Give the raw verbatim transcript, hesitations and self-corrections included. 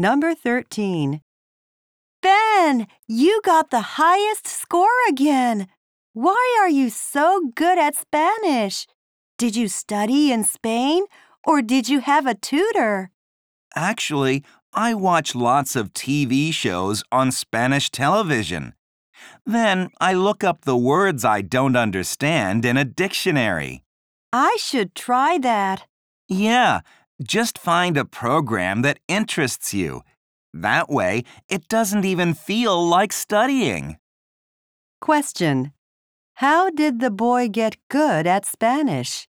Number thirteen. Ben, you got the highest score again. Why are you so good at Spanish? Did you study in Spain or did you have a tutor? Actually, I watch lots of T V shows on Spanish television. Then I look up the words I don't understand in a dictionary. I should try that. Yeah, just find a program that interests you. That way, it doesn't even feel like studying. Question. How did the boy get good at Spanish?